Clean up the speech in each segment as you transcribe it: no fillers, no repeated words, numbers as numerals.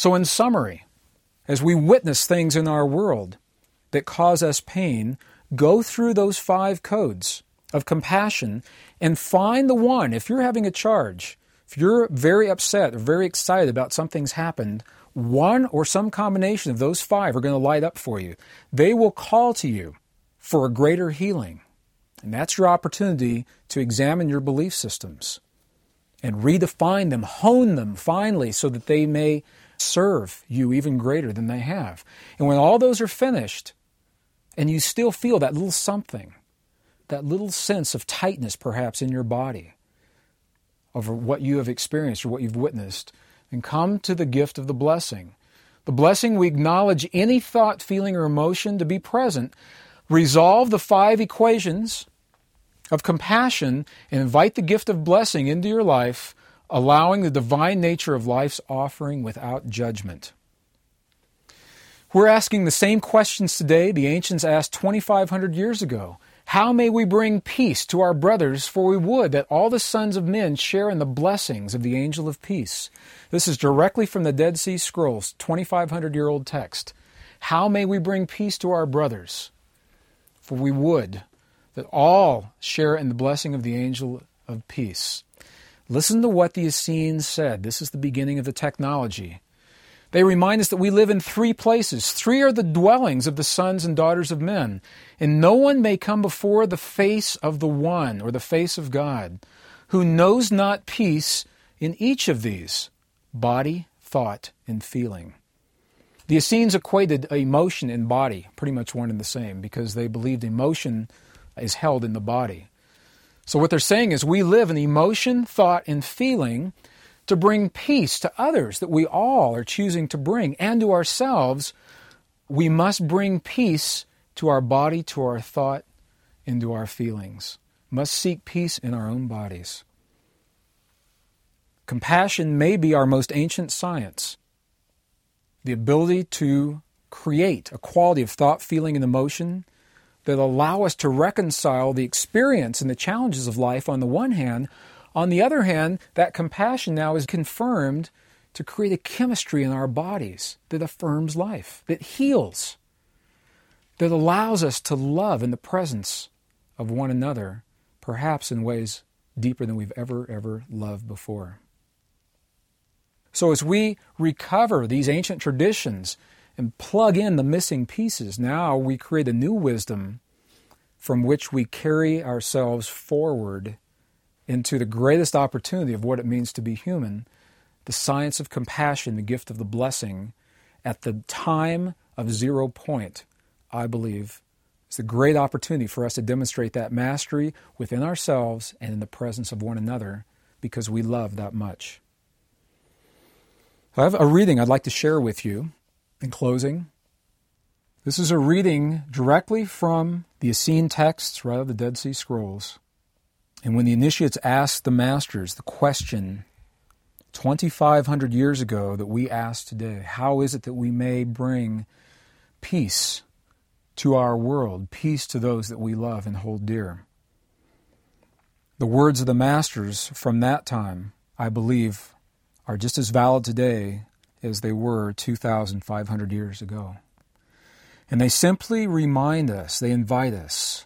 So in summary, as we witness things in our world that cause us pain, go through those 5 codes of compassion and find the one. If you're having a charge, if you're very upset or very excited about something's happened, one or some combination of those 5 are going to light up for you. They will call to you for a greater healing. And that's your opportunity to examine your belief systems and redefine them, hone them finally so that they may serve you even greater than they have. And when all those are finished, and you still feel that little something, that little sense of tightness perhaps in your body over what you have experienced or what you've witnessed, and come to the gift of the blessing. The blessing, we acknowledge any thought, feeling, or emotion to be present, resolve the 5 equations of compassion, and invite the gift of blessing into your life, allowing the divine nature of life's offering without judgment. We're asking the same questions today the ancients asked 2,500 years ago. How may we bring peace to our brothers, for we would that all the sons of men share in the blessings of the angel of peace. This is directly from the Dead Sea Scrolls, 2,500-year-old text. How may we bring peace to our brothers, for we would that all share in the blessing of the angel of peace. Listen to what the Essenes said. This is the beginning of the technology. They remind us that we live in 3 places. 3 are the dwellings of the sons and daughters of men. And no one may come before the face of the One, or the face of God, who knows not peace in each of these, body, thought, and feeling. The Essenes equated emotion and body, pretty much one and the same, because they believed emotion is held in the body. So what they're saying is we live in emotion, thought, and feeling to bring peace to others that we all are choosing to bring, and to ourselves. We must bring peace to our body, to our thought, and to our feelings. Must seek peace in our own bodies. Compassion may be our most ancient science. The ability to create a quality of thought, feeling, and emotion that allow us to reconcile the experience and the challenges of life on the one hand. On the other hand, that compassion now is confirmed to create a chemistry in our bodies that affirms life, that heals, that allows us to love in the presence of one another, perhaps in ways deeper than we've ever loved before. So as we recover these ancient traditions and plug in the missing pieces, now we create a new wisdom from which we carry ourselves forward into the greatest opportunity of what it means to be human, the science of compassion, the gift of the blessing, at the time of 0 point, I believe, is a great opportunity for us to demonstrate that mastery within ourselves and in the presence of one another, because we love that much. I have a reading I'd like to share with you in closing. This is a reading directly from the Essene texts, right, of the Dead Sea Scrolls. And when the initiates asked the masters the question 2,500 years ago that we ask today, how is it that we may bring peace to our world, peace to those that we love and hold dear? The words of the masters from that time, I believe, are just as valid today as they were 2,500 years ago. And they simply remind us, they invite us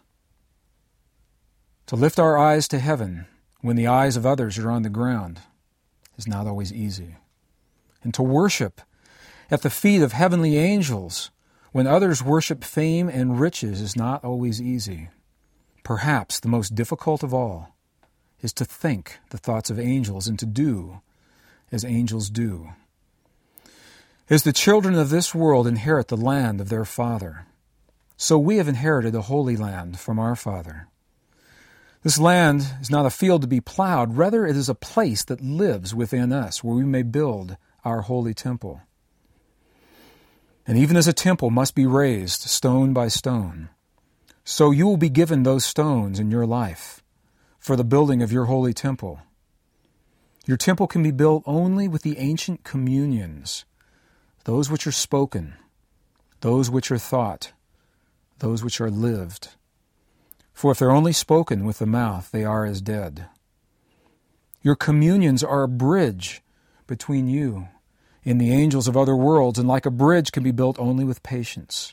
to lift our eyes to heaven when the eyes of others are on the ground is not always easy. And to worship at the feet of heavenly angels when others worship fame and riches is not always easy. Perhaps the most difficult of all is to think the thoughts of angels and to do as angels do. As the children of this world inherit the land of their Father, so we have inherited a holy land from our Father. This land is not a field to be plowed, rather it is a place that lives within us, where we may build our holy temple. And even as a temple must be raised stone by stone, so you will be given those stones in your life for the building of your holy temple. Your temple can be built only with the ancient communions, those which are spoken, those which are thought, those which are lived. For if they're only spoken with the mouth, they are as dead. Your communions are a bridge between you in the angels of other worlds, and like a bridge can be built only with patience.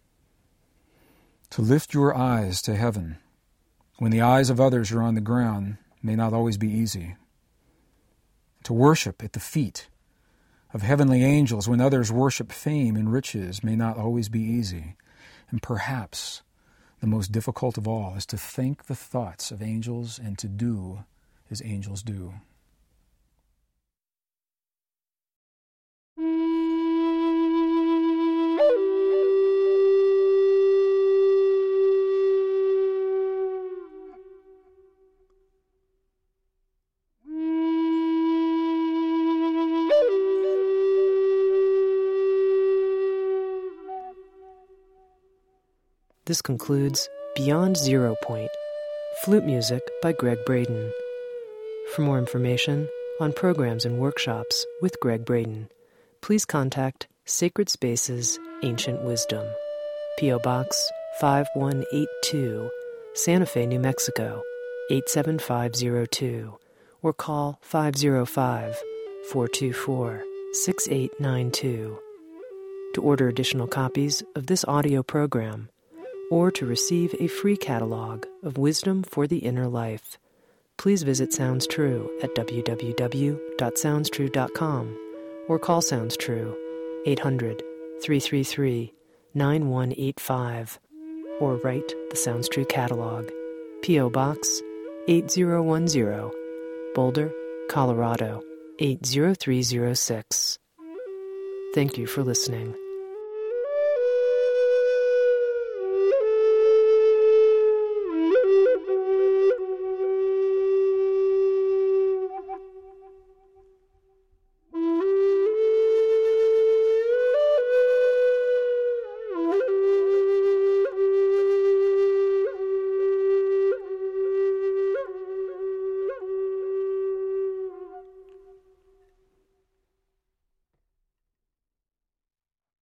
To lift your eyes to heaven when the eyes of others are on the ground may not always be easy. To worship at the feet of heavenly angels when others worship fame and riches may not always be easy. And perhaps the most difficult of all is to think the thoughts of angels and to do as angels do. This concludes Beyond Zero Point, flute music by Gregg Braden. For more information on programs and workshops with Gregg Braden, please contact Sacred Spaces Ancient Wisdom, P.O. Box 5182, Santa Fe, New Mexico 87502, or call 505-424-6892. To order additional copies of this audio program, or to receive a free catalog of Wisdom for the Inner Life, please visit Sounds True at www.soundstrue.com or call Sounds True 800-333-9185 or write the Sounds True catalog, P.O. Box 8010, Boulder, Colorado 80306. Thank you for listening.